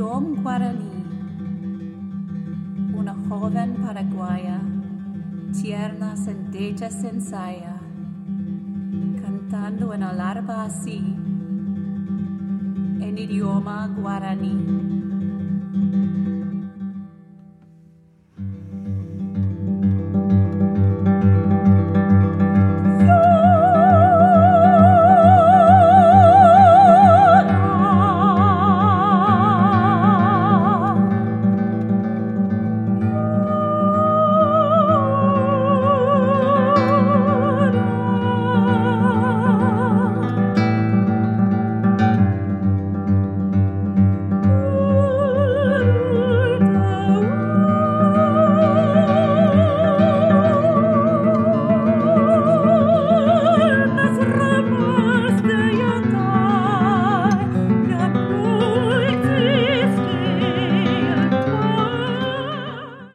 Dom Guaraní. Una joven paraguaya, tierna, sentecha, sensaya, cantando en el arpa así, en idioma guaraní.